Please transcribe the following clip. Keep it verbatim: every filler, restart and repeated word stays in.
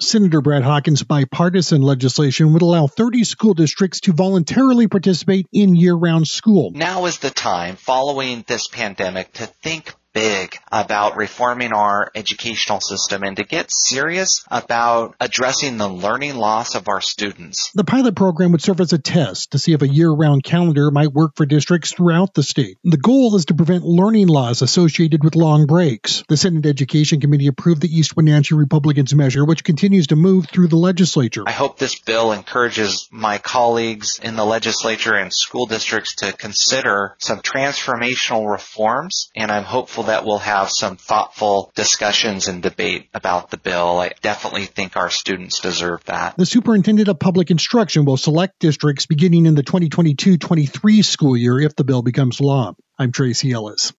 Senator Brad Hawkins' bipartisan legislation would allow thirty school districts to voluntarily participate in year-round school. Now is the time, following this pandemic, to think big about reforming our educational system and to get serious about addressing the learning loss of our students. The pilot program would serve as a test to see if a year-round calendar might work for districts throughout the state. The goal is to prevent learning loss associated with long breaks. The Senate Education Committee approved the East Wenatchee Republicans measure, which continues to move through the legislature. I hope this bill encourages my colleagues in the legislature and school districts to consider some transformational reforms, and I'm hopeful that we'll have some thoughtful discussions and debate about the bill. I definitely think our students deserve that. The Superintendent of Public Instruction will select districts beginning in the twenty twenty-two twenty-three school year if the bill becomes law. I'm Tracy Ellis.